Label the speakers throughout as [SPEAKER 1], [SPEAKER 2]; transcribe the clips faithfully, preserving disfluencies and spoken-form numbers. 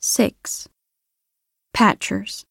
[SPEAKER 1] Six. Patchers.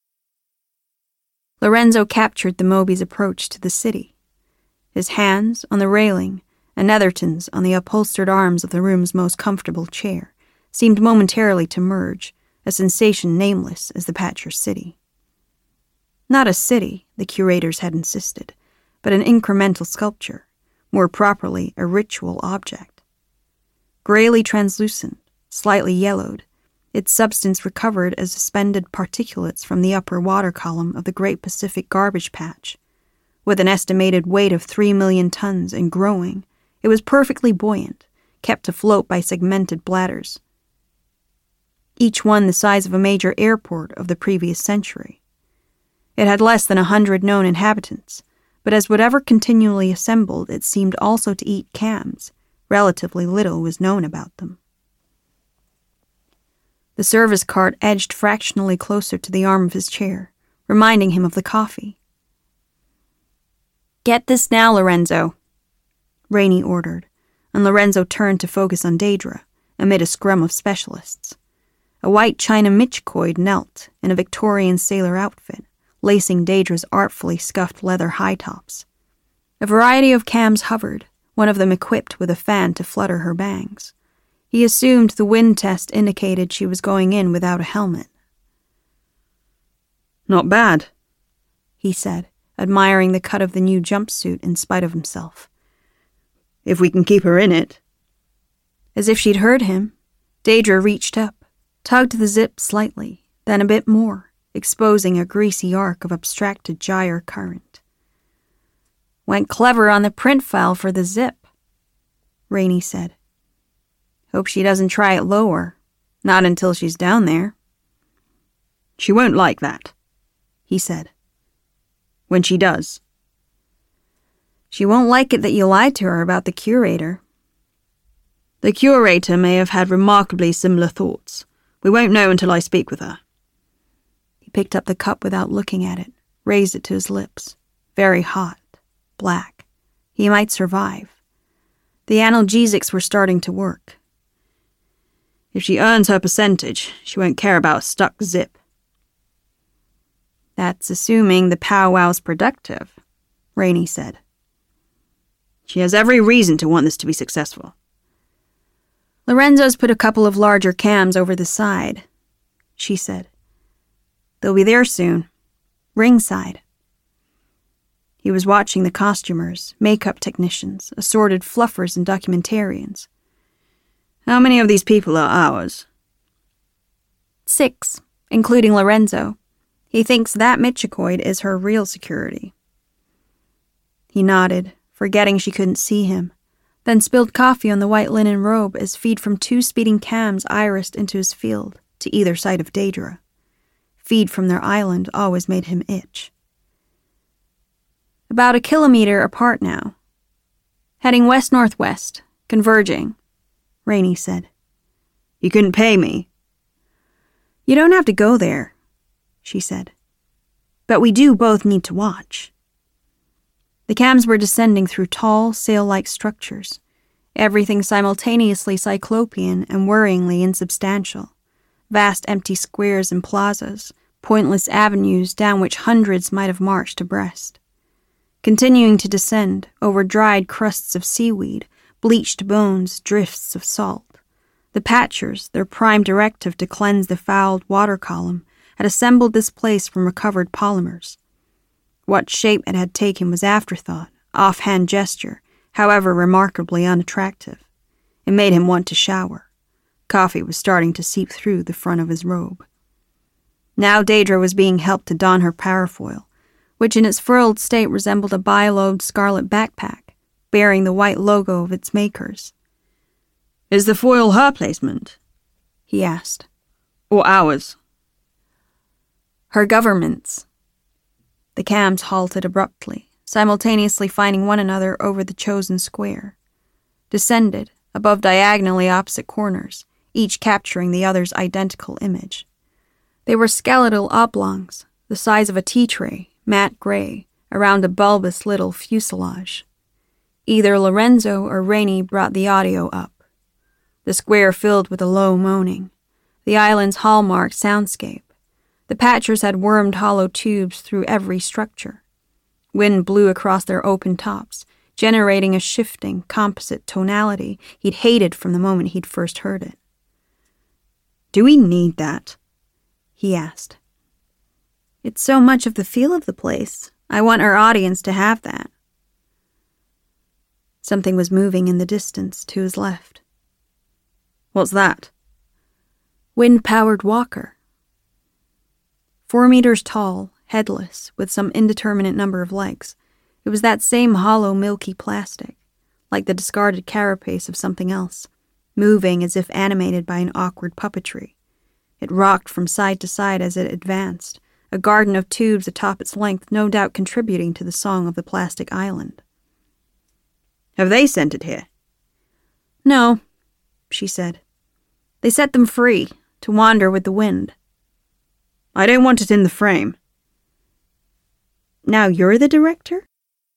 [SPEAKER 1] Lorenzo captured the Moby's approach to the city. His hands on the railing and Netherton's on the upholstered arms of the room's most comfortable chair seemed momentarily to merge, a sensation nameless as the Patcher city. Not a city, the curators had insisted, but an incremental sculpture, more properly a ritual object. Grayly translucent, slightly yellowed, its substance recovered as suspended particulates from the upper water column of the Great Pacific Garbage Patch. With an estimated weight of three million tons and growing, it was perfectly buoyant, kept afloat by segmented bladders, each one the size of a major airport of the previous century. It had less than a hundred known inhabitants, but as whatever continually assembled, it seemed also to eat cams. Relatively little was known about them. The service cart edged fractionally closer to the arm of his chair, reminding him of the coffee. "Get this now, Lorenzo," Rainey ordered, and Lorenzo turned to focus on Daedra, amid a scrum of specialists. A white china Michikoid knelt in a Victorian sailor outfit, lacing Daedra's artfully scuffed leather high tops. A variety of cams hovered, one of them equipped with a fan to flutter her bangs. He assumed the wind test indicated she was going in without a helmet. "Not bad," he said, admiring the cut of the new jumpsuit in spite of himself. "If we can keep her in it." As if she'd heard him, Daedra reached up, tugged the zip slightly, then a bit more, exposing a greasy arc of abstracted gyre current. "Went clever on the print file for the zip," Rainey said. "Hope she doesn't try it lower. Not until she's down there." "She won't like that," he said. "When she does." "She won't like it that you lied to her about the curator." "The curator may have had remarkably similar thoughts. We won't know until I speak with her." He picked up the cup without looking at it, raised it to his lips. Very hot, black. He might survive. The analgesics were starting to work. "If she earns her percentage, she won't care about a stuck zip." "That's assuming the powwow's productive," Rainey said. "She has every reason to want this to be successful." "Lorenzo's put a couple of larger cams over the side," she said. "They'll be there soon. Ringside." He was watching the costumers, makeup technicians, assorted fluffers and documentarians. "How many of these people are ours?" "Six, including Lorenzo. He thinks that Michikoid is her real security." He nodded, forgetting she couldn't see him, then spilled coffee on the white linen robe as feed from two speeding cams irised into his field, to either side of Daedra. Feed from their island always made him itch. "About a kilometer apart now. Heading west-northwest, converging," Rainey said. "You couldn't pay me?" "You don't have to go there," she said. "But we do both need to watch." The cams were descending through tall, sail-like structures, everything simultaneously cyclopean and worryingly insubstantial. Vast empty squares and plazas, pointless avenues down which hundreds might have marched abreast. Continuing to descend over dried crusts of seaweed, bleached bones, drifts of salt. The Patchers, their prime directive to cleanse the fouled water column, had assembled this place from recovered polymers. What shape it had taken was afterthought, offhand gesture, however remarkably unattractive. It made him want to shower. Coffee was starting to seep through the front of his robe. Now Daedra was being helped to don her parafoil, which in its furled state resembled a bilobed scarlet backpack, bearing the white logo of its makers. "Is the foil her placement?" he asked. "Or ours?" "Her government's." The cams halted abruptly, simultaneously finding one another over the chosen square. Descended, above diagonally opposite corners, each capturing the other's identical image. They were skeletal oblongs, the size of a tea tray, matte gray, around a bulbous little fuselage. Either Lorenzo or Rainey brought the audio up. The square filled with a low moaning. the island's hallmark soundscape. The Patchers had wormed hollow tubes through every structure. Wind blew across their open tops, generating a shifting, composite tonality he'd hated from the moment he'd first heard it. "Do we need that?" he asked. "It's so much of the feel of the place. I want our audience to have that." Something was moving in the distance to his left. "What's that?" Wind-powered walker. Four meters tall, headless, with some indeterminate number of legs, it was that same hollow, milky plastic, like the discarded carapace of something else, moving as if animated by an awkward puppetry. It rocked from side to side as it advanced, a garden of tubes atop its length no doubt contributing to the song of the plastic island. "Have they sent it here?" "No," she said. "They set them free, to wander with the wind." "I don't want it in the frame." "Now you're the director?"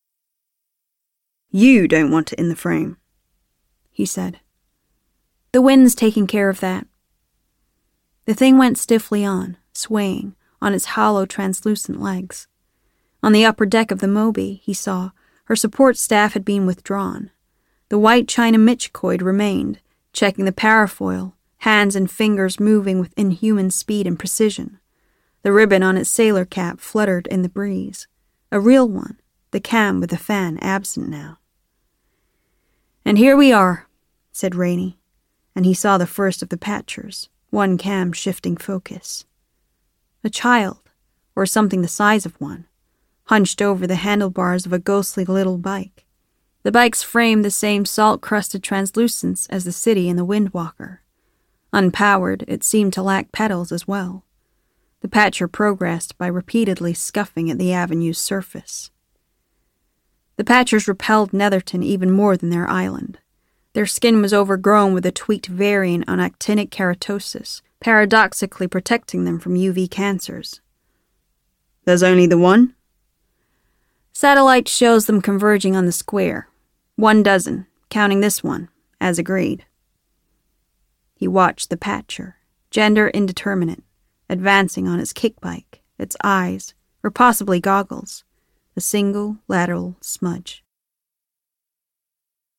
[SPEAKER 1] "You don't want it in the frame," he said. "The wind's taking care of that." The thing went stiffly on, swaying, on its hollow, translucent legs. On the upper deck of the Moby, he saw, her support staff had been withdrawn. The white china Michikoid remained, checking the parafoil, hands and fingers moving with inhuman speed and precision. The ribbon on its sailor cap fluttered in the breeze. A real one, the cam with the fan absent now. "And here we are," said Rainey, and he saw the first of the Patchers, one cam shifting focus. A child, or something the size of one, hunched over the handlebars of a ghostly little bike. The bike's frame the same salt-crusted translucence as the city in the Windwalker. Unpowered, it seemed to lack pedals as well. The Patcher progressed by repeatedly scuffing at the avenue's surface. The Patchers repelled Netherton even more than their island. Their skin was overgrown with a tweaked variant on actinic keratosis, paradoxically protecting them from U V cancers. "There's only the one?" "Satellite shows them converging on the square. One dozen, counting this one, as agreed." He watched the Patcher, gender indeterminate, advancing on its kickbike, its eyes, or possibly goggles, a single lateral smudge.